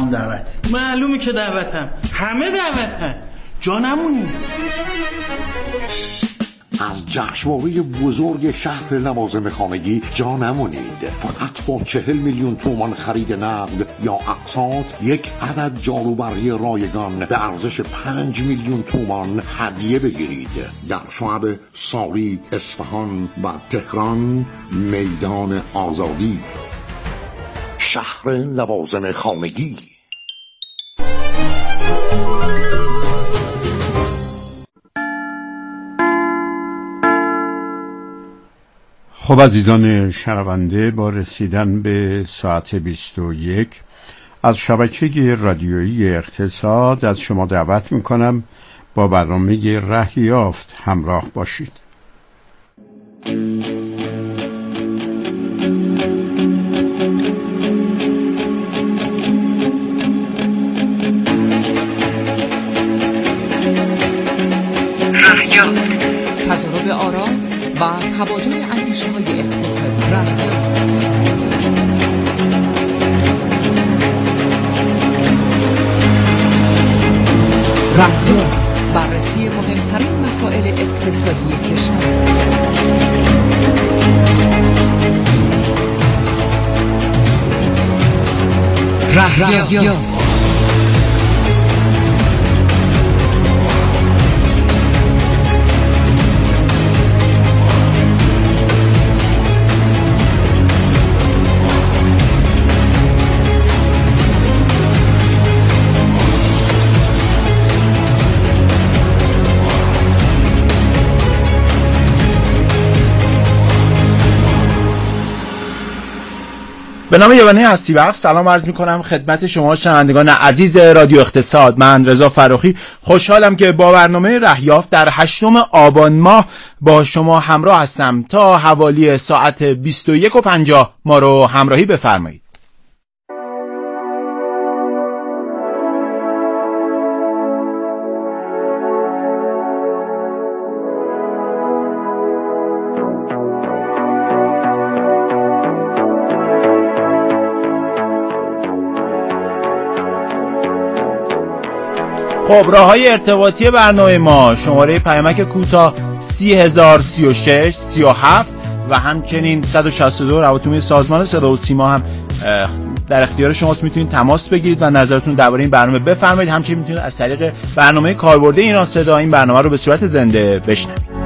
هم دعوتی. معلومه که دعوتم، همه دعوتن، جا نمونی. از جشنواره بزرگ شهر لوازم خانگی جا نمونید. فقط با 40 میلیون تومان خرید نقد یا اقساط یک عدد جاروبرقی رایگان به ارزش 5 میلیون تومان هدیه بگیرید. در شعب ساری، اصفهان و تهران، میدان آزادی. شهر لوازم خانگی. خب عزیزان شنونده، با رسیدن به ساعت 21 از شبکه رادیویی اقتصاد از شما دعوت میکنم با برنامه ره یافت همراه باشید. تضارب آرا و تبادل اندیشه های اقتصادی. رهیافت، بررسی مهمترین مسائل اقتصادی کشور. رهیافت. به نام یگانه هستی بخش سلام عرض میکنم خدمت شما شنوندگان عزیز رادیو اقتصاد. من رضا فراخی خوشحالم که با برنامه رهیافت در 8 آبان ماه با شما همراه هستم. تا حوالی ساعت 21:50 ما رو همراهی بفرمایید. خب راه‌های ارتباطی برنامه ما: شماره پیامک کوتاه 30036 37 و همچنین 162 روابط سازمان صدا و سیما هم در اختیار شماست. میتونید تماس بگیرید و نظرتون درباره این برنامه بفرمایید. همچنین میتونید از طریق برنامه کاربرد ایران صدا این برنامه رو به صورت زنده بشنوید.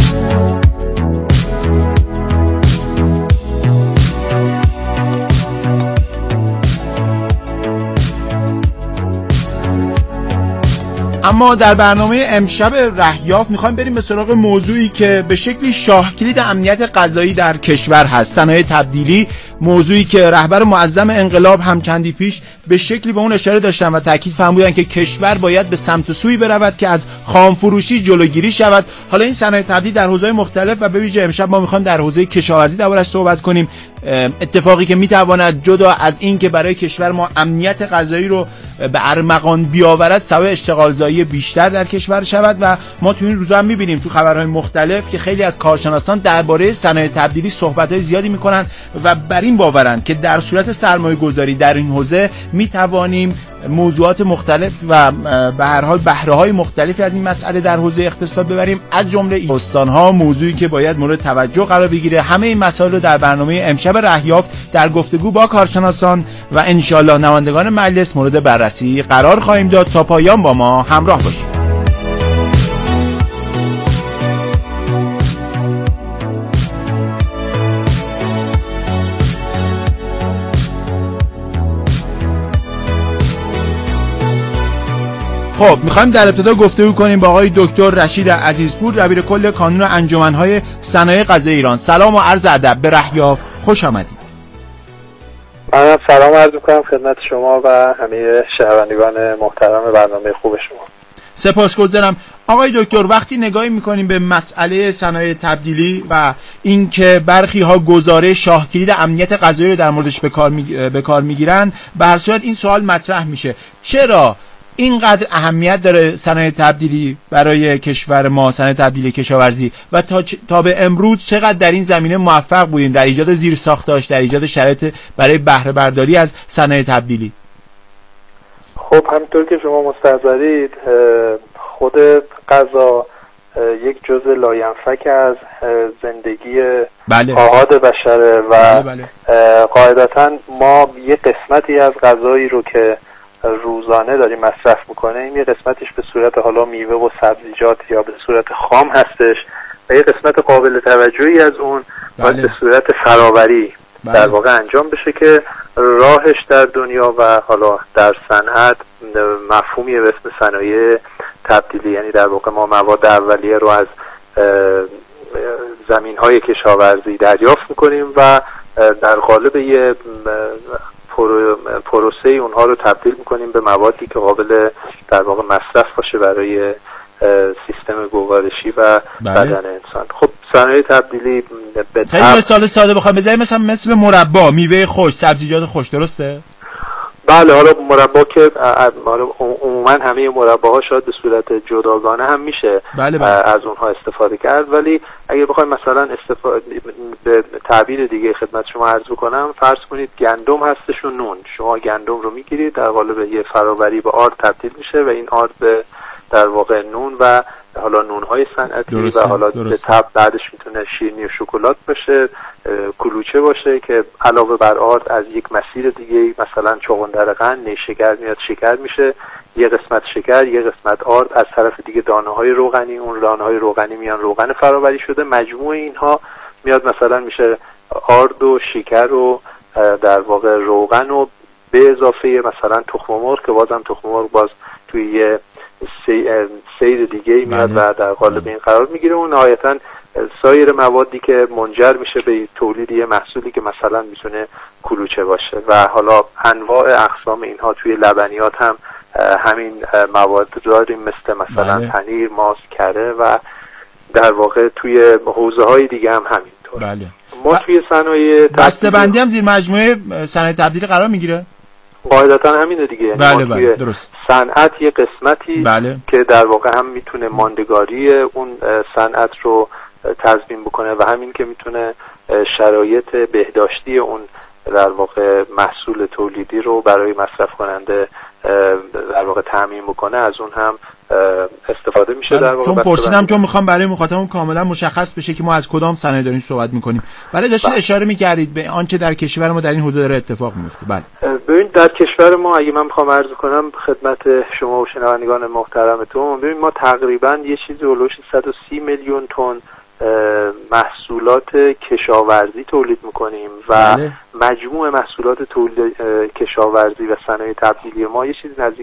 اما در برنامه امشب رهیافت میخوایم بریم به سراغ موضوعی که به شکلی شاهکلید امنیت غذایی در کشور هست: صنایع تبدیلی. موضوعی که رهبر معظم انقلاب هم چندی پیش به شکلی به اون اشاره داشتن و تاکید فرمودن که کشور باید به سمت و سوی برود که از خام فروشی جلوگیری شود. حالا این صنایع تبدیل در حوزه‌های مختلف و به ویژه امشب ما میخوایم در حوزه کشاورزی دربارش صحبت کنیم. اتفاقی که میتواند جدا از این که برای کشور ما امنیت غذایی رو به ارمغان بیاورد سبب اشتغالزایی بیشتر در کشور شود. و ما تو این روزا هم میبینیم تو خبرهای مختلف که خیلی از کارشناسان درباره صنایع تبدیلی صحبت‌های زیادی میکنن و بر این باورن که در صورت سرمایه‌گذاری در این حوزه میتوانیم موضوعات مختلف و به هر حال بهره‌های مختلفی از این مسئله در حوزه اقتصاد ببریم، از جمله استان‌ها، موضوعی که باید مورد توجه قرار بگیره. همه این مسائل رو در برنامه امشب رهیافت در گفتگو با کارشناسان و ان شاءالله نمایندگان مجلس مورد بررسی قرار خواهیم داد. تا پایان با ما همراه باشید. خب میخوایم در ابتدا گفتگو کنیم با آقای دکتر رشید عزیزپور، دبیر کل کانون انجمن‌های صنایع غذایی ایران. سلام و عرض ادب، به رهیافت خوش آمدید. من سلام عرض می‌کنم خدمت شما و همه شنوندگان محترم برنامه خوب شما. سپاسگزارم. آقای دکتر، وقتی نگاهی میکنیم به مسئله صنایع تبدیلی و اینکه برخی ها گزاره شاهکلید امنیت غذایی رو در موردش به کار میگیرن، به هر صورت این سوال مطرح میشه: چرا اینقدر اهمیت داره صنایع تبدیلی برای کشور ما، صنایع تبدیلی کشاورزی، و تا به امروز چقدر در این زمینه موفق بودیم در ایجاد زیرساخت‌هاش، در ایجاد شرایط برای بهره برداری از صنایع تبدیلی؟ خب همینطور که شما مستحضرید خود غذا یک جزء لاینفک از زندگی آحاد بشره و قاعدتاً ما یه قسمتی از غذایی رو که روزانه داریم مصرف میکنیم یه قسمتش به صورت حالا میوه و سبزیجات یا به صورت خام هستش و یه قسمت قابل توجهی از اون باید به صورت فراوری در واقع انجام بشه که راهش در دنیا و حالا در صنعت مفهومی به اسم صنایع تبدیلی، یعنی در واقع ما مواد اولیه رو از زمین‌های کشاورزی دریافت میکنیم و در قالب یه پروسه اونها رو تبدیل میکنیم به موادی که قابل در واقع مصرف باشه برای سیستم گوارشی و بدن انسان. خب صنایع تبدیلی به خیلی مثال ساده بخوام بزنیم مثل مربا، میوه خوش، سبزیجات خوش، درسته؟ بله، حالا مربا که عموما همه مرباها شاید به صورت جداگانه هم میشه از اونها استفاده کرد، ولی اگر بخوایم مثلا به تعبیر دیگه خدمت شما عرض بکنم، فرض کنید گندم هستش و نون. شما گندم رو میگیرید در قالب یه فراوری به آرد تبدیل میشه و این آرد به در واقع نون و حالا نونهای صنعتی و حالا به تبع بعدش میتونه شیرینی و شکلات باشه، کلوچه باشه که علاوه بر آرد از یک مسیر دیگه مثلا چغندر قند نیشکر میاد، شکر میشه، یه قسمت شکر یه قسمت آرد، از طرف دیگه دانه‌های روغنی، اون دانه‌های روغنی میان روغن فراوری شده، مجموع اینها میاد مثلا میشه آرد و شکر و در واقع روغن و به اضافه مثلا تخم مرغ که بازم تخم مرغ باز توی یه سیر دیگه میاد و در قالب این قرار میگیره و نهایتاً سایر موادی که منجر میشه به تولید یه محصولی که مثلا میتونه کلوچه باشه و حالا انواع اقسام اینها توی لبنیات هم همین مواد داریم، مثلا پنیر، ماست، کره و در واقع توی حوزه های دیگه هم همینطور. ما توی صنایع بسته‌بندی هم زیر مجموعه صنایع تبدیلی قرار میگیره؟ قاعدتا همینه دیگه، یعنی توی صنعت یه قسمتی که در واقع هم میتونه ماندگاری اون صنعت رو تضمین بکنه و همین که میتونه شرایط بهداشتی اون در واقع محصول تولیدی رو برای مصرف کننده در واقع تامین بکنه، از اون هم استفاده میشه در واقع. چون پرسیدم چون میخوام برای مخاطبم کاملا مشخص بشه که ما از کدام صنایع داریم صحبت میکنیم. بله داشتید اشاره میکردید به آنچه در کشور ما در این حوزه داره اتفاق میفته. بله ببین در کشور ما اگه من بخوام عرض کنم خدمت شما و شنوندگان محترمتون، ببین ما تقریبا یه چیزی اولش 130 میلیون تن محصولات کشاورزی تولید میکنیم و مجموع محصولات تولید کشاورزی و صنایع تبدیلی ما یه چیزی نزدیک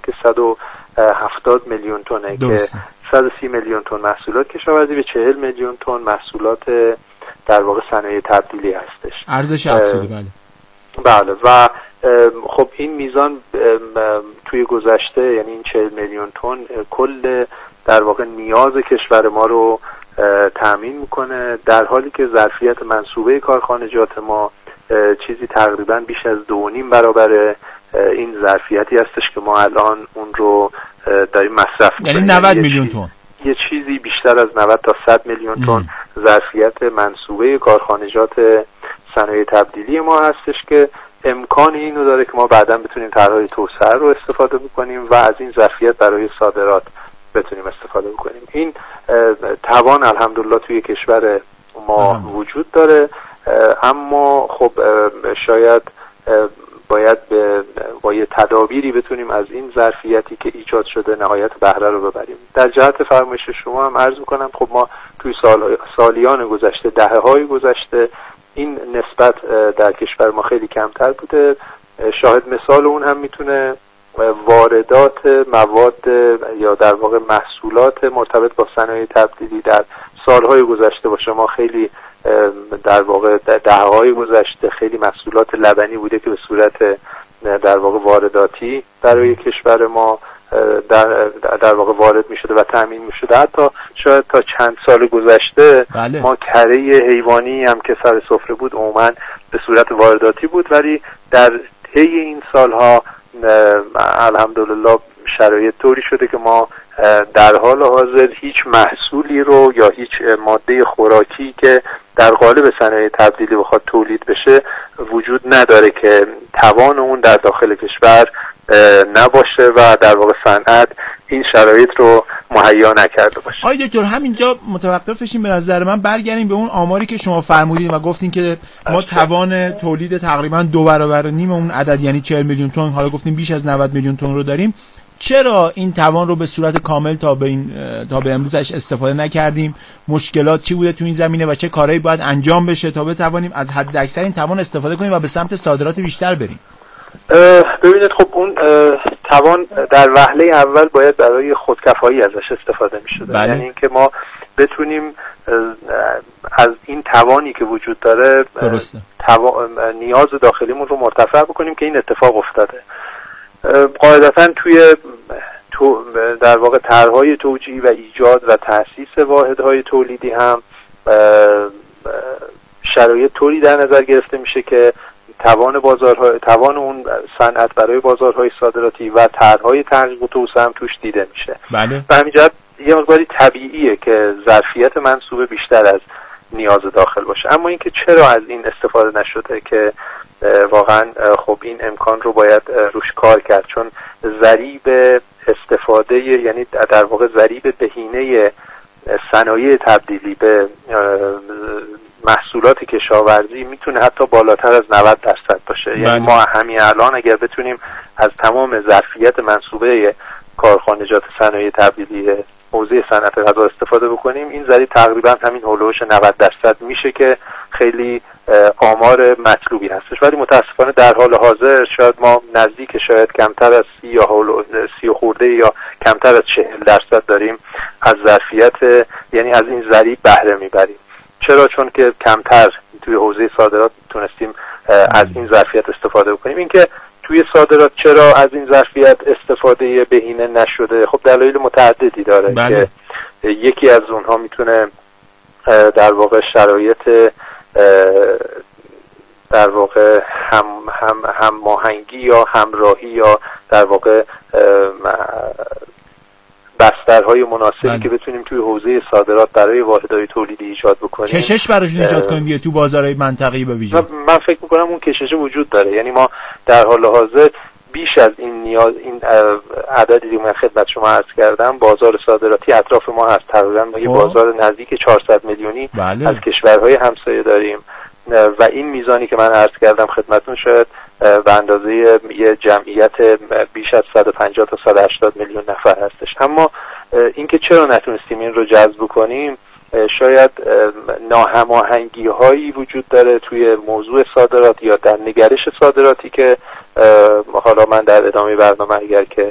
170 میلیون تنه که 130 میلیون تن محصولات کشاورزی به 40 میلیون تن محصولات در واقع صنایع تبدیلی هستش. ارزش افزوده. بله و خب این میزان توی گذشته، یعنی این 40 میلیون تن کل در واقع نیاز کشور ما رو تامین میکنه، در حالی که ظرفیت منصوبه کارخانجات ما چیزی تقریبا بیش از 2.5 برابر این ظرفیتی هستش که ما الان اون رو داریم مصرف میکنیم. یعنی 90 میلیون تن، یه چیزی بیشتر از 90 تا 100 میلیون تن ظرفیت منصوبه کارخانجات صنایع تبدیلی ما هستش که امکان اینو داره که ما بعداً بتونیم طرح‌های توسعه رو استفاده بکنیم و از این ظرفیت برای صادرات بتونیم استفاده بکنیم. این توان الحمدلله توی کشور ما وجود داره، اما خب شاید باید با یه تدابیری بتونیم از این ظرفیتی که ایجاد شده نهایت بهره رو ببریم. در جهت فرمایش شما هم عرض می‌کنم خب ما توی سالیان گذشته، دهه‌های گذشته این نسبت در کشور ما خیلی کمتر بوده. شاهد مثال اون هم میتونه واردات مواد یا در واقع محصولات مرتبط با صنایع تبدیلی در سالهای گذشته باشه. ما خیلی در واقع دهه‌های گذشته خیلی محصولات لبنی بوده که به صورت در واقع وارداتی برای کشور ما در واقع وارد می شده و تامین می شده. حتی شاید تا چند سال گذشته ما کره حیوانی هم که سر سفره بود عموما به صورت وارداتی بود، ولی در طی این سالها الحمدلله شرایط طوری شده که ما در حال حاضر هیچ محصولی رو یا هیچ ماده خوراکی که در قالب صنایع تبدیلی بخواد تولید بشه وجود نداره که توان اون در داخل کشور نباشه و در واقع صنعت این شرایط رو مهیا نکرده باشه. آقای دکتر همینجا متوقفشیم، به نظر من برگردیم به اون آماری که شما فرمودید و گفتین که ما توان تولید تقریبا 2.5 برابر اون عدد یعنی 40 میلیون تن، حالا گفتیم بیش از 90 میلیون تن رو داریم. چرا این توان رو به صورت کامل تا به امروزش استفاده نکردیم؟ مشکلات چی بوده تو این زمینه و چه کارهایی باید انجام بشه تا بتوانیم از حد اکثر این توان استفاده کنیم و به سمت صادرات بیشتر بریم؟ ببینید خب اون توان در وهله اول باید برای خودکفایی ازش استفاده می‌شد. یعنی اینکه ما بتونیم از این توانی که وجود داره نیاز داخلیمون رو مرتفع بکنیم که این اتفاق افتاده. قاعدتاً توی در واقع طرح‌های توجیهی و ایجاد و تأسیس واحدهای تولیدی هم شرایط طوری در نظر گرفته میشه که توان اون صنعت برای بازارهای صادراتی و طرح‌های تحقیق و توسعه هم توش دیده میشه. بله. و همین جهت یه مقداری طبیعیه که ظرفیت منصوبه بیشتر از نیاز داخل باشه. اما اینکه چرا از این استفاده نشده که واقعا خب این امکان رو باید روش کار کرد، چون ضریب استفاده یعنی در واقع ضریب بهینه صنایع تبدیلی به محصولات کشاورزی میتونه حتی بالاتر از 90% باشه. یعنی ما همین الان اگر بتونیم از تمام ظرفیت منصوبه کارخانجات صنایع تبدیلی حوزه صنعت غذا استفاده بکنیم، این ضریب تقریبا همین هولوش 90% میشه که خیلی آمار مطلوبی هستش. ولی متاسفانه در حال حاضر شاید ما نزدیک شاید کمتر از 30 خورده یا کمتر از 40% داریم از ظرفیت، یعنی از این ضریب بهره میبریم. چرا؟ چون که کمتر توی حوزه صادرات تونستیم از این ظرفیت استفاده بکنیم. اینکه توی صادرات چرا از این ظرفیت استفاده بهینه نشده؟ خب دلایل متعددی داره. بله. که یکی از اونها میتونه در واقع شرایط در واقع هماهنگی یا همراهی یا در واقع بسترهای مناسبی که بتونیم توی حوزه صادرات برای واحدهای تولیدی ایجاد بکنیم، کشش براشون ایجاد کنیم دیگه تو بازارهای منطقه‌ای به ویژه. من فکر می‌کنم اون کشش وجود داره. یعنی ما در حال حاضر بیش از این نیاز، این عددی که من خدمت شما عرض کردم، بازار صادراتی اطراف ما هست. تقریبا ما یه بازار نزدیک 400 میلیونی از کشورهای همسایه داریم و این میزانی که من عرض کردم خدمتتون شاید به اندازه یه جمعیت بیش از 150 تا 180 میلیون نفر هستش. اما اینکه چرا نتونستیم این رو جذب کنیم، شاید ناهماهنگی هایی وجود داره توی موضوع صادرات یا در نگرش صادراتی که حالا من در ادامه برنامه اگر که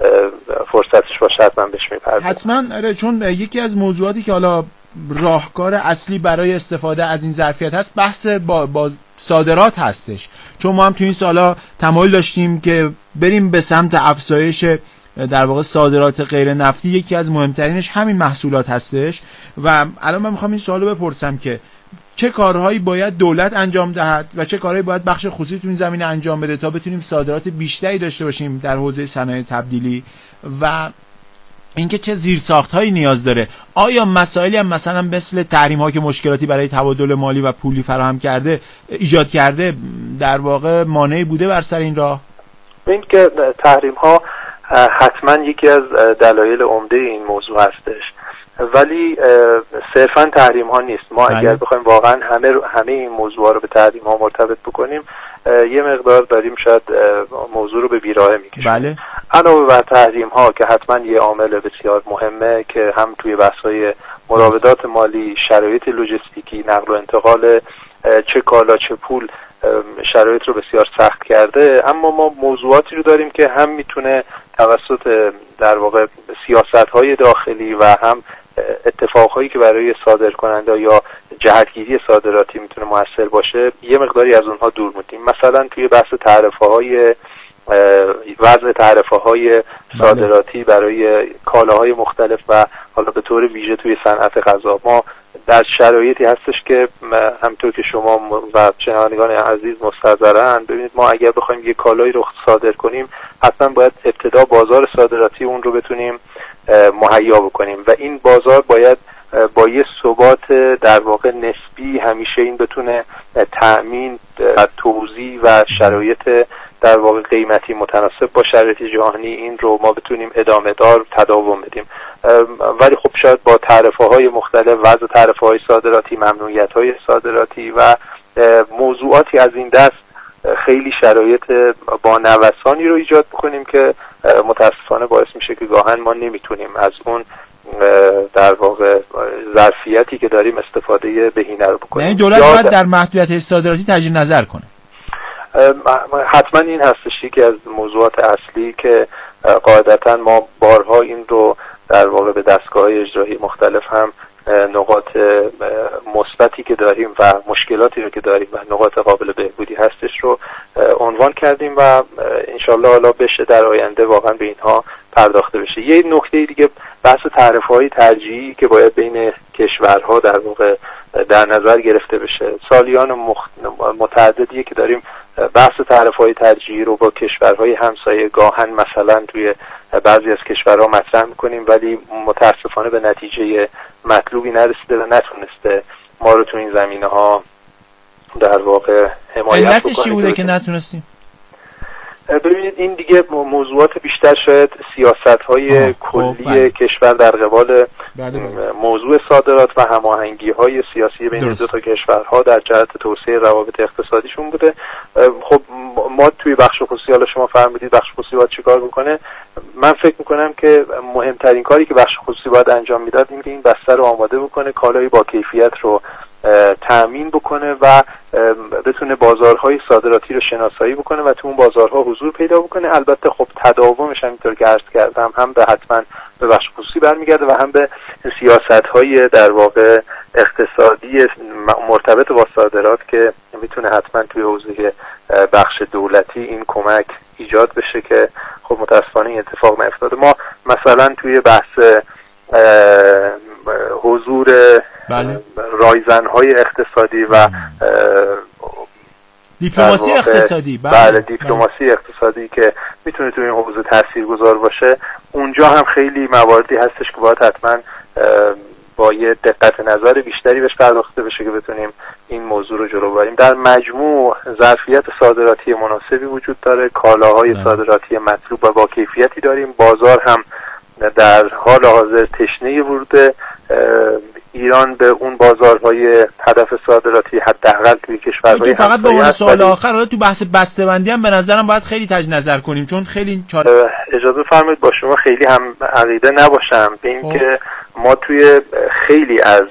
فرصتش باشه حتما بهش میپردازم. حتما، چون یکی از موضوعاتی که حالا راهکار اصلی برای استفاده از این ظرفیت هست بحث با صادرات هستش، چون ما هم تو این سالا تمایل داشتیم که بریم به سمت افزایش در واقع صادرات غیر نفتی. یکی از مهمترینش همین محصولات هستش و الان من میخوام این سوالو بپرسم که چه کارهایی باید دولت انجام دهد و چه کارهایی باید بخش خصوصی تو این زمینه انجام بده تا بتونیم صادرات بیشتری داشته باشیم در حوزه صنایع تبدیلی و اینکه چه زیرساخت‌هایی نیاز داره. آیا مسائلی هم مثلا مثل تحریم‌ها که مشکلاتی برای تبادل مالی و پولی فراهم کرده ایجاد کرده در واقع مانعی بوده بر سر این راه؟ این که تحریم‌ها حتما یکی از دلایل عمده این موضوع هستش، ولی صرفا تحریم ها نیست. ما اگر بخوایم واقعا همه این موضوع رو به تحریم ها مرتبط بکنیم یه مقدار داریم شاید موضوع رو به بیراهه میکشیم. بله. علاوه بر تحریم ها که حتما یه عامل بسیار مهمه که هم توی بحث‌های مراودات مالی، شرایط لوجستیکی، نقل و انتقال چه کالا چه پول شرایط رو بسیار سخت کرده، اما ما موضوعاتی رو داریم که هم میتونه توسط در واقع سیاست‌های داخلی و هم اتفاقهایی که برای صادرکننده یا جهتگیری صادراتی میتونه مؤثر باشه یه مقداری از اونها دور موندیم. مثلا توی بحث تعرفه‌های وضع تعرفه‌های صادراتی برای کالاهای مختلف و حالا به طور ویژه توی صنعت غذا ما در شرایطی هستش که همونطور که شما و شنوندگان عزیز مستحضرن، ببینید ما اگر بخوایم یه کالایی رو صادر کنیم حتما باید ابتدا بازار صادراتی اون رو بتونیم مهیا بکنیم و این بازار باید با یه ثبات در واقع نسبی همیشه این بتونه تأمین و توزیع و شرایط در واقع قیمتی متناسب با شرایط جهانی این رو ما بتونیم ادامه دار تداوم بدیم. ولی خب شاید با تعرفه‌های مختلف، وضع تعرفه‌های صادراتی، ممنوعیت‌های صادراتی و موضوعاتی از این دست خیلی شرایط با نوسانی رو ایجاد بکنیم که متاسفانه باعث میشه که گاهن ما نمیتونیم از اون در واقع ظرفیتی که داریم استفاده بهینه رو بکنیم. یعنی دولت باید در محدودیت صادراتی تجدید نظر کنه. حتما این هستش که از موضوعات اصلی که قاعدتا ما بارها این رو در واقع به دستگاه‌های اجرایی مختلف هم نقاط مثبتی که داریم و مشکلاتی رو که داریم و نقاط قابل بهبودی هستش رو عنوان کردیم و انشالله حالا بشه در آینده واقعا به اینها پرداخته بشه. یه نکته دیگه بحث تعرفه‌های ترجیحی که باید بین کشورها در واقع در نظر گرفته بشه. سالیان متعددیه که داریم بحث تعرفه‌های ترجیحی رو با کشورهای همسایه گاهن مثلا توی بعضی از کشورها مطرح می‌کنیم ولی متاسفانه به نتیجه مطلوبی نرسیده و نتونسته ما رو تو این زمینه‌ها در واقع حمایت بکنه. علتش چی بوده که نتونستیم؟ ببینید این دیگه موضوعات بیشتر شاید سیاست‌های کلی کشور در قبال موضوع صادرات و هماهنگی‌های سیاسی بین دو تا کشورها در جهت توسعه روابط اقتصادیشون بوده. خب ما توی بخش خصوصی، حالا شما فرمودید بخش خصوصی باید چیکار بکنه، من فکر می‌کنم که مهمترین کاری که بخش خصوصی باید انجام میداد این که این بستر رو آماده بکنه، کالای با کیفیت رو تأمین بکنه و بتونه بازارهای صادراتی رو شناسایی بکنه و تو اون بازارها حضور پیدا بکنه. البته خب تداومش همینطور که عرض کردم هم به حتما به بخش خصوصی برمیگرده و هم به سیاست‌های در واقع اقتصادی مرتبط با صادرات که میتونه حتما توی حوزه بخش دولتی این کمک ایجاد بشه که خب متاسفانه این اتفاق نیفتاده. ما مثلا توی بحث حضور رایزن‌های اقتصادی و دیپلماسی اقتصادی دیپلماسی اقتصادی که میتونه توی این حوزه تاثیرگذار باشه، اونجا هم خیلی مواردی هستش که باید حتما با یه دقت نظر بیشتری بهش پرداخته بشه که بتونیم این موضوع رو جلو ببریم. در مجموع ظرفیت صادراتی مناسبی وجود داره، کالاهای صادراتی مطلوب و با کیفیتی داریم، بازار هم در حال حاضر تشنه ورود ایران به اون بازارهای هدف صادراتی حداقل توی کشورهای فقط به عنوان سوال آخر، حالا تو بحث بسته‌بندی هم به نظرم باید خیلی تجدید نظر کنیم، چون خیلی اجازه فرمایید با شما خیلی هم عقیده نباشم به این که ما توی خیلی از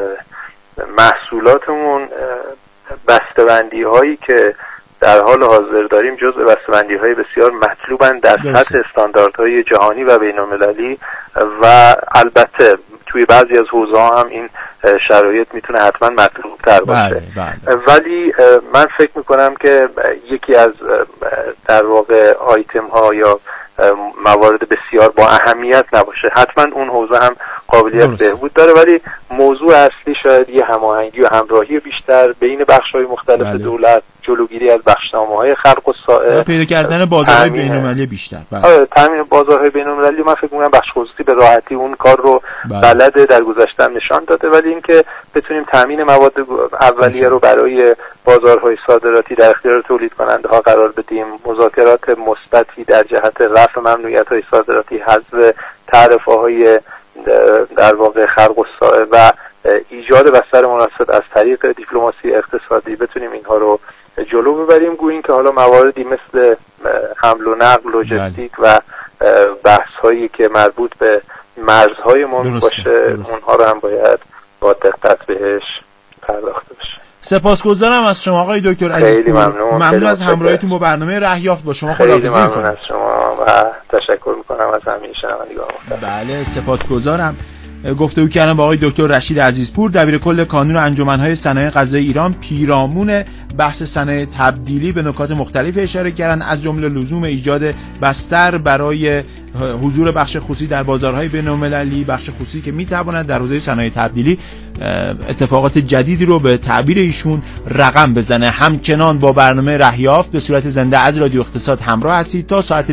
محصولاتمون بسته‌بندی هایی که در حال حاضر داریم جزء بسته‌بندی‌های بسیار مطلوبن در سطح استانداردهای جهانی و بین‌المللی و البته توی بعضی از حوزه‌ها هم این شرایط میتونه حتما مطلوب‌تر باشه. ولی من فکر میکنم که یکی از در واقع آیتم‌ها یا موارد بسیار با اهمیت نباشه، حتما اون حوزه هم قابلیت بهبود داره، ولی موضوع اصلی شاید یه هماهنگی و همراهی بیشتر بین بخش‌های مختلف دولت، جلوگیری از بخشنامه‌های خلق و سائر، پیدا کردن بازارهای بین‌المللی بیشتر. تامین بازارهای بین‌المللی من فکر می‌کنم بخش خصوصی به راحتی اون کار رو بلده، در گذشته نشان داده، ولی اینکه بتونیم تامین مواد اولیه رو برای بازارهای صادراتی در اختیار تولید کننده‌ها قرار بدیم، مذاکرات مثبتی در جهت رفع ممنوعیت‌های صادراتی، حذف تعرفه‌های در واقع خلق و سائر و ایجاد بستر مناسب از طریق دیپلماسی اقتصادی بتونیم اینها رو جلو ببریم. گوییم که حالا مواردی مثل حمل و نقل، لوجستیک و بحث‌هایی که مربوط به مرزهای ما باشه، اونها رو هم باید با دقت بهش پرداخته بشه. سپاسگزارم از شما آقای دکتر عزیز. خیلی ممنون از همراهیتون با برنامه رهیافت. با شما خداحافظی می‌کنم. خیلی ممنون از شما و تشکر می‌کنم از همه شنوندگان. بله سپاسگزارم. گفتگو کردم با آقای دکتر رشید عزیزپور، دبیر کل کانون انجمن‌های صنایع غذایی ایران. پیرامون بحث صنایع تبدیلی به نکات مختلف اشاره کردن، از جمله لزوم ایجاد بستر برای حضور بخش خصوصی در بازارهای بین‌المللی، بخش خصوصی که می‌تواند در حوزه صنایع تبدیلی اتفاقات جدیدی رو به تعبیر ایشون رقم بزنه. همچنان با برنامه رهیافت به صورت زنده از رادیو اقتصاد همراه هستید تا ساعت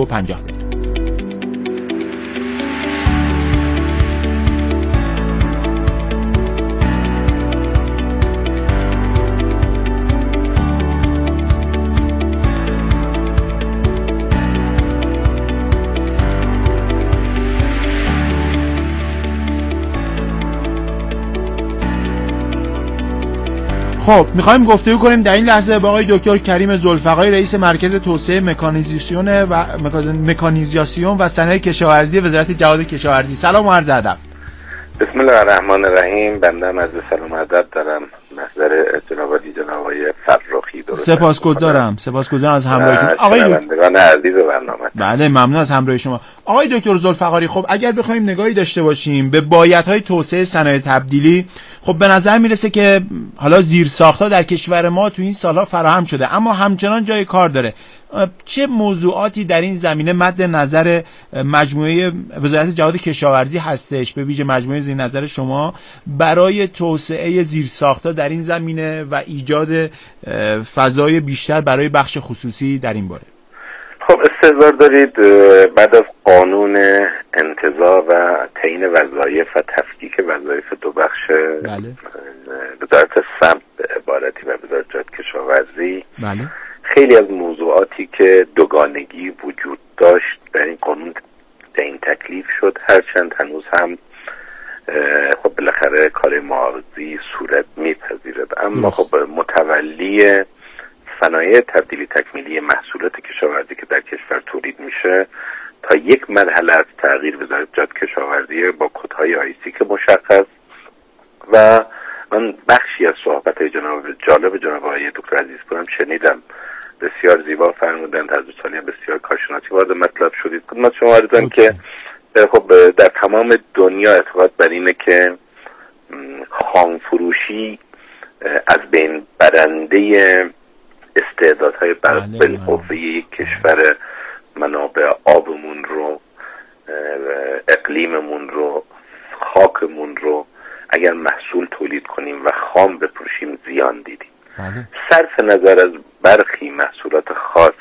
21:50. خب میخوایم گفتگو کنیم در این لحظه با آقای دکتر کریم ذوالفقاری، رئیس مرکز توسعه مکانیزاسیون و صنایع کشاورزی وزارت جهاد کشاورزی. سلام و عرض ادب. بسم الله الرحمن الرحیم. بنده از سلام ادب دارم محضر جناب آقای فرخی. سپاسگزارم از همراهیتون آقای بندگان عزیز برنامه. بله ممنون از همراهی شما آقای دکتر ذوالفقاری. خب اگر بخوایم نگاهی داشته باشیم به بایدهای توسعه صنایع تبدیلی، خب به نظر میرسه که حالا زیرساخت‌ها در کشور ما تو این سالها فراهم شده اما همچنان جای کار داره. چه موضوعاتی در این زمینه مد نظر مجموعه وزارت جهاد کشاورزی هستش، به ویژه مجموعه زیر نظر شما، برای توسعه زیرساخت‌ها در این زمینه و ایجاد فضای بیشتر برای بخش خصوصی در این باره؟ خب استحضار دارید بعد از قانون انتزاع و تعیین وظایف و تفکیک وظایف دو بخش وزارت سمت به عبارتی و وزارت جهاد کشاورزی، خیلی از موضوعاتی که دوگانگی وجود داشت در این قانون تعیین تکلیف شد، هرچند هنوز هم خب بالاخره کار ماضی صورت میپذیرد، اما خب متولی صنایع تبدیلی تکمیلی محصولات کشاورزی که در کشور تولید میشه تا یک مرحله از تغییر وزارت جهاد کشاورزی با کدهای آیسی که مشخص. و من بخشی از صحبت جناب آقای دکتر عزیزپور هم شنیدم، بسیار زیبا فرمودند، از سالی بسیار کارشناسی وارد مطلب شدید. خدمت شما عرض کنم که خب در تمام دنیا اعتقاد بر اینه که خامفروشی از بین برنده استعدادهای بالقوه یک کشور، منابع آبمون رو، اقلیممون رو، خاکمون رو اگر محصول تولید کنیم و خام بفروشیم زیان دیدیم. صرف نظر از برخی محصولات خاص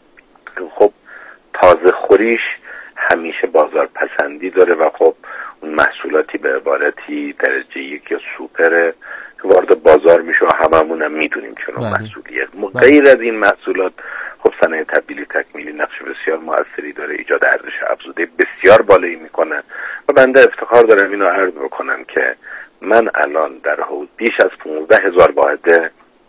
خب تازه خوریش همیشه بازار پسندی داره و خب اون محصولاتی به عبارتی درجه یک یا سوپره که وارد بازار میشه و هممون هم میدونیم چون محصولیه. غیر از این محصولات خب صنایع تبدیلی تکمیلی نقش بسیار موثری داره، ایجاد ارزش افزوده بسیار بالایی میکنه و بنده افتخار دارم اینو عرض بکنم که من الان در حوزه بیش از 15,000 واحد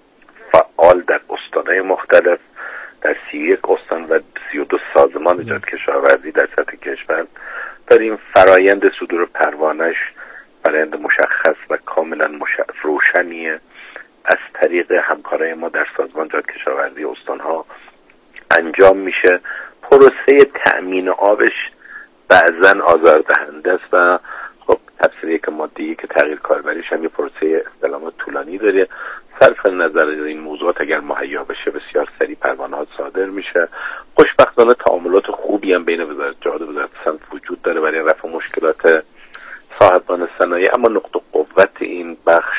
فعال در استانهای مختلف در 31 استان و 32 سازمان جهاد کشاورزی در سطح کشور داریم. فرایند صدور پروانش فرایند مشخص و کاملا روشنیه، از طریق همکارای ما در سازمان جهاد کشاورزی استانها انجام میشه. پروسه تأمین آبش بعضن آزاردهنده است و خب تفسیر یک ماده‌ای که تغییر کاربریش هم یه پروسه استلامات طولانی داره. صرف نظر از این موضوعات اگر مهیا بشه بسیار سریع پروانه‌ها صادر میشه. خوشبختانه تعاملات خوبی هم بین وزارت جهاد و وزارت صنعت وجود داره برای رفع مشکلات صاحبان صنایع، اما نقطه قوت این بخش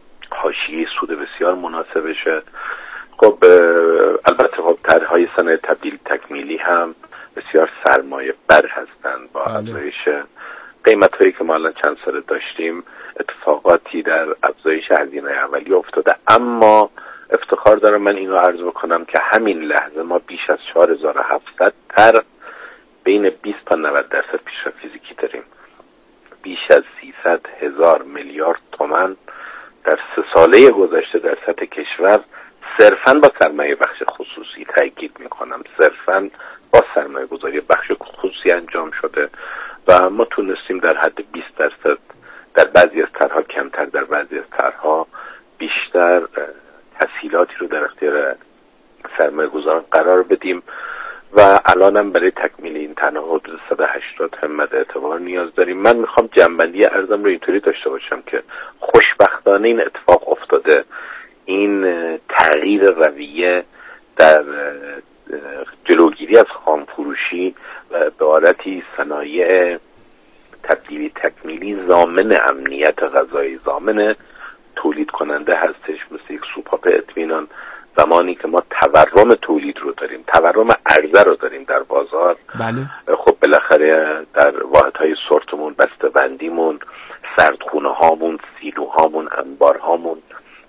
حاشیه سود بسیار مناسبشه. خب البته خب طرح‌های صنایع تبدیل تکمیلی هم بسیار سرمایه بر هستند با افزایش قیمت‌هایی که ما الان چند سال داشتیم اتفاقاتی در افزایش هزینه اولیه افتاده، اما افتخار دارم من اینو عرض بکنم که همین لحظه ما بیش از 4700 طرح بین 20 تا 90% پیشرفت فیزیکی داریم. بیش از 300,000 میلیارد تومان در 3 ساله گذشته در سطح کشور صرفاً با سرمایه بخش خصوصی، تاکید میکنم صرفاً با سرمایه گذاری بخش خصوصی انجام شده و ما تونستیم در حد 20% در بعضی از طرح‌ها کمتر، در بعضی از طرح‌ها بیشتر تسهیلاتی رو در اختیار سرمایه گذاران قرار بدیم و الان هم برای تکمیل این طرح حدود 180 همت اعتبار نیاز داریم. من میخوام جنبندی ارزم رو اینطوری داشته باشم که خوشبختانه این اتفاق افتاده، این تغییر رویه در جلوگیری از خامفروشی و به عبارتی صنایع تبدیلی تکمیلی ضامن امنیت غذایی، ضامن تولید کننده هستش، مثل یک سوپاپ اطمینان. زمانی که ما تورم تولید رو داریم، تورم عرضه رو داریم در بازار، خب بالاخره در واحدهای سورتمون، بسته‌بندیمون، سردخونه هامون، سیلوهامون، انبارهامون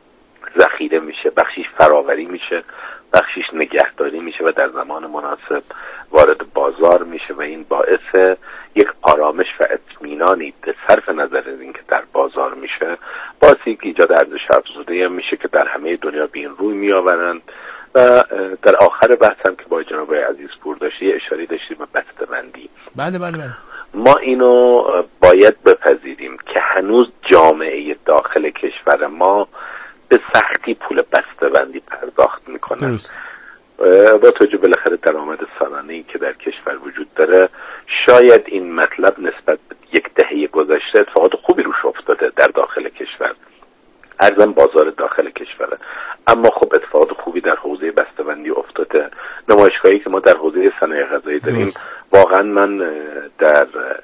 ذخیره میشه، بخشیش فراوری میشه، بخشیش نگهداری میشه و در زمان مناسب وارد بازار میشه و این باعث یک آرامش و اطمینان تأمینانی صرف نظر از اینکه در بازار میشه باعث ایجاد ارزش افزوده میشه که در همه دنیا به این روی میآورند. و در آخر بحث هم که با جناب عزیز پور داشتی اشاره داشتیم به بسته‌بندی. بله. ما اینو باید بپذیریم که هنوز جامعه داخل کشور ما به سختی پول بسته‌بندی پرداخت میکنن. با توجه بالاخره درآمد سالانه‌ای که در کشور وجود داره، شاید این مطلب نسبت به یک دهه گذشته اتفاقات خوبی روش افتاده در داخل کشور، ارزم بازار داخل کشوره، اما خب اتفاقات خوبی در حوزه بسته‌بندی افتاده. نمایشگاهی که ما در حوزه صنایع غذایی داریم، واقعا من در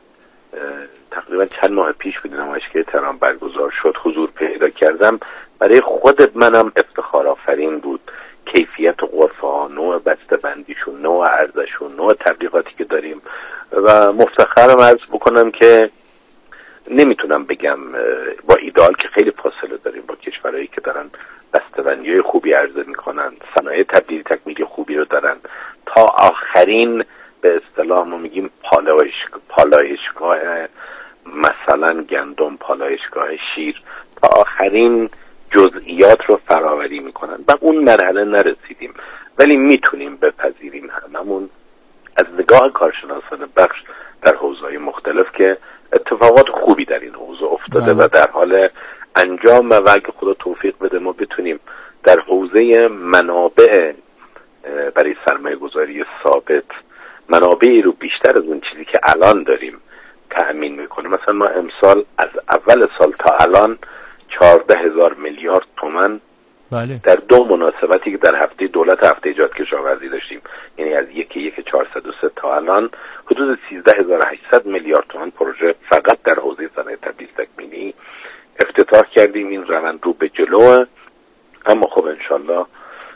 تقریبا چند ماه پیش بود نمایشگاه تهران برگزار شد، حضور پیدا کردم. برای خود منم افتخار آفرین بود کیفیت غرفه‌ها، نوع بسته‌بندیشون، نوع عرضشون، نوع تبلیغاتی که داریم و مفتخرم عرض بکنم که نمیتونم بگم با ایدئال که خیلی فاصله داریم با کشورهایی که دارن بسته‌بندی‌های خوبی عرضه میکنن، صنایع تبدیل تکمیلی خوبی رو دارن، تا آخرین به اصطلاح ما میگیم پالایشگاه مثلا گندم، پالایشگاه شیر، تا آخرین جزئیات رو فراوری میکنن و اون مرحله نرسیدیم، ولی میتونیم بپذیریم هممون از نگاه کارشناسان بخش در حوزه‌های مختلف که اتفاقات خوبی در این حوزه افتاده و در حال انجام و اگه خدا توفیق بده ما بتونیم در حوزه منابع برای سرمایه گذاری ثابت منابعی رو بیشتر از اون چیزی که الان داریم تأمین میکنیم. مثلا ما امسال از اول سال تا الان 14,000 میلیارد تومان در دو مناسبتی که در هفته دولت هفته ایجاد کشاورزی داشتیم، یعنی از 1/403 تا الان حدود 13,800 میلیارد تومان پروژه فقط در حوزه صنایع تبدیل تکمیلی افتتاح کردیم. این روند رو به جلوه، اما خب انشالله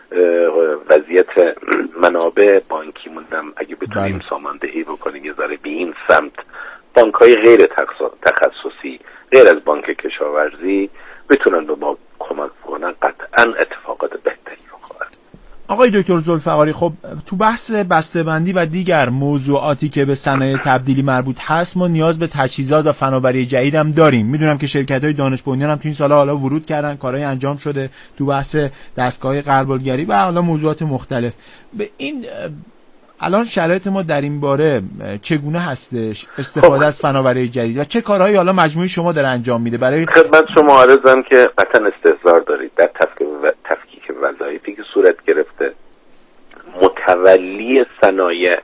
وضعیت منابع بانکی موندم اگه بتونیم ساماندهی بکنیم یه ذره به این سمت، بانک‌های غیر تخصصی غیر از بانک کشاورزی بتونن به ما کمک کنن، قطعا اتفاقات بهتری رو خواهد. آقای دکتر ذوالفقاری، خب تو بحث بسته‌بندی و دیگر موضوعاتی که به صنایع تبدیلی مربوط هست ما نیاز به تجهیزات و فناوری جدید هم داریم. میدونم که شرکت‌های دانش بنیان هم تو این سال‌ها حالا ورود کردن، کارهای انجام شده تو بحث دستگاه غربالگری و حالا موضوعات مختلف. به این الان شرایط ما در این باره چگونه هستش استفاده از فناوری جدید و چه کارهایی حالا مجموعه شما داره انجام میده؟ برای خدمت شما عرضم که قطعا استحضار دارید در تفکیک وظایفی که صورت گرفته. متولی صنایع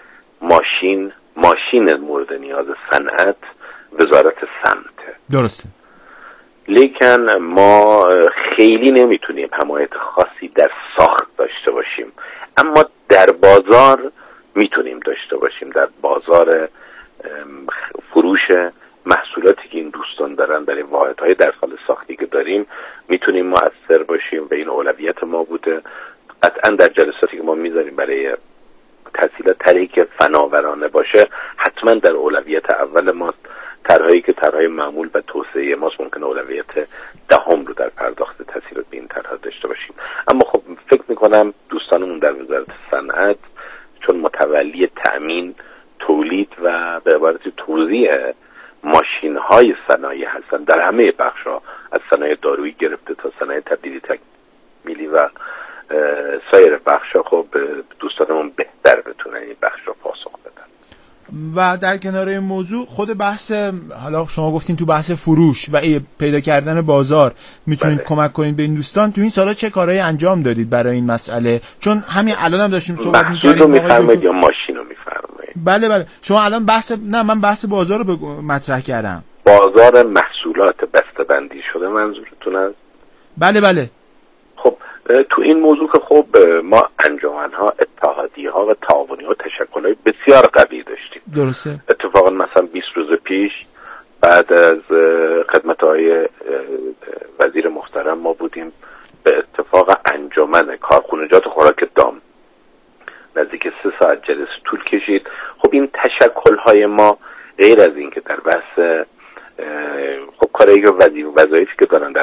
ماشین مورد نیاز صنعت وزارت صنعت، درسته، لیکن ما خیلی نمیتونیم حمایت خاصی در ساخت داشته باشیم، اما در بازار میتونیم داشته باشیم. در بازار فروش محصولاتی که این دوستان دارن در این واحدهای در حال ساختی که داریم میتونیم مؤثر باشیم و این اولویت ما بوده. قطعا در جلساتی که ما میذاریم برای تسهیلات طرحی که فناورانه باشه حتما در اولویت اول ماست. طرحی که طرحهای معمول و توسعه ماست ممکنه اولویت دهم رو در پرداخت تسهیلات به این طرح داشته باشیم. اما خب فکر میکنم دوستانمون در وزارت صنعت چون متولی تأمین، تولید و به عبارت توزیع ماشین‌های صنایع هستن در همه بخش‌ها، از صنایع دارویی گرفته تا صنایع تبدیلی تکمیلی و سایر بخش‌ها، خب دوستانمون بهتر بتونن این بخش رو پاسخ بدن. و در کنار این موضوع خود بحث، حالا شما گفتین تو بحث فروش و پیدا کردن بازار میتونید کمک کنید به این دوستان. تو این سالا چه کارهایی انجام دادید برای این مسئله؟ چون همین الان هم داشتیم صحبت می‌کردیم. محصول رو می‌فرمایید یا ماشین رو می‌فرمایید؟ بله شما الان من بحث بازار رو مطرح کردم. بازار محصولات بسته‌بندی شده منظورتون است؟ بله. خب تو این موضوع که خب ما انجمن‌ها، اتحادیه‌ها و تعاونی‌ها تشکل‌های بسیار قوی داشتیم. درسته. اتفاقا مثلا 20 روز پیش بعد از خدمت‌های وزیر محترم ما بودیم به اتفاق انجمن کارخونجات خوراک دام، نزدیک 3 ساعت جلسه طول کشید. خب این تشکل‌های ما غیر از این که در بحث خب کاری که وظایفی که دارن در